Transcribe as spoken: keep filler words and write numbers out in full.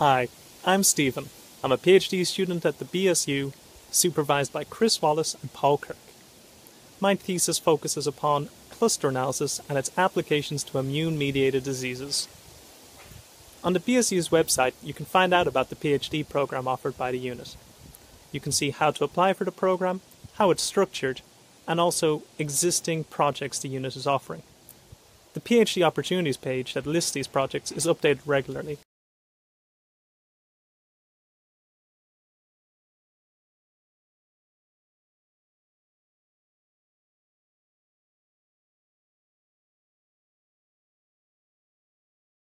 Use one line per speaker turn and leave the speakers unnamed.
Hi, I'm Stephen. I'm a PhD student at the B S U, supervised by Chris Wallace and Paul Kirk. My thesis focuses upon cluster analysis and its applications to immune-mediated diseases. On the B S U's website, you can find out about the PhD program offered by the unit. You can see how to apply for the program, how it's structured, and also existing projects the unit is offering. The PhD opportunities page that lists these projects is updated regularly,